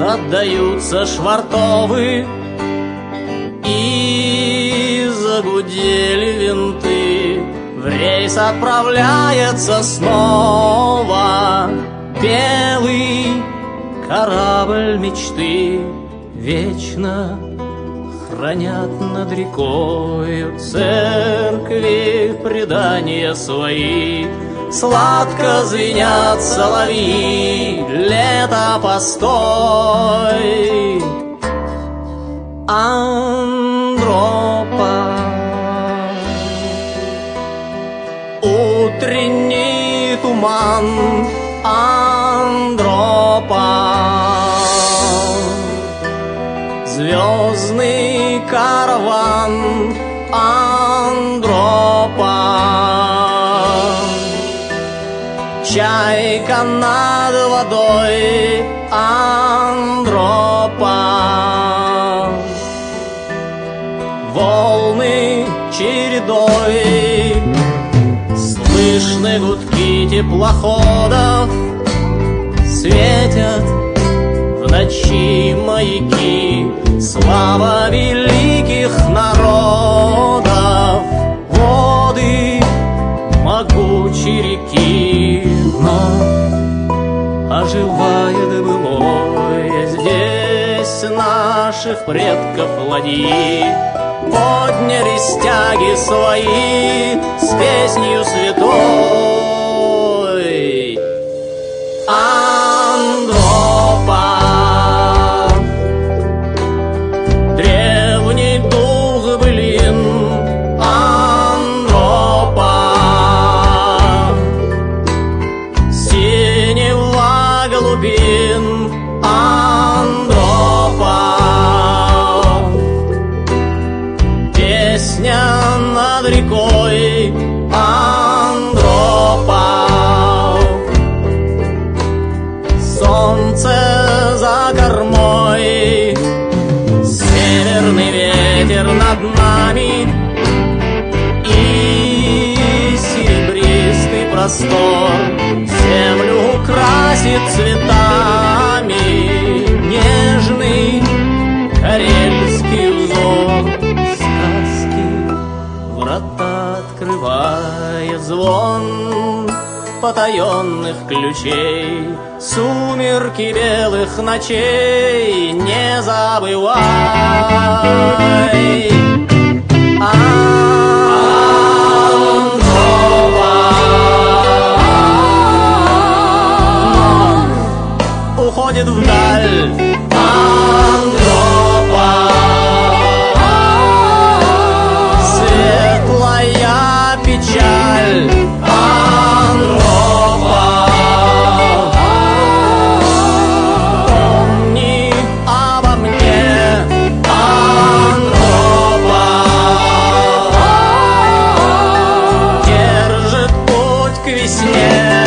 отдаются швартовы, и загудели винты. В рейс отправляется снова белый корабль мечты. Вечно хранят над рекою церкви предания свои. Сладко звенят соловьи, лето постой. Андропа. Утренний туман Андропа. Звездный караван Андропа. Чайка над водой Андропа. Волны чередой, слышны гудки теплоходов, светят в ночи маяки. Слава великих народов, воды могучей реки. Но оживает былое здесь наших предков ладьи. Подняли стяги свои с песнью святой. Андропа. Древний дух былин Андропа. Синева голубин Андропа. Песня над рекой Андропа. Солнце за кормой, северный ветер над нами, и серебристый простор землю украсит цветами. Нежный карельский узор сказки врата открывает звон потаенных ключей. Сумерки белых ночей не забывай. Андропа. Уходит вдаль Андропа. Светлая печаль Андропа. Помни обо мне Андропа. Держит путь к весне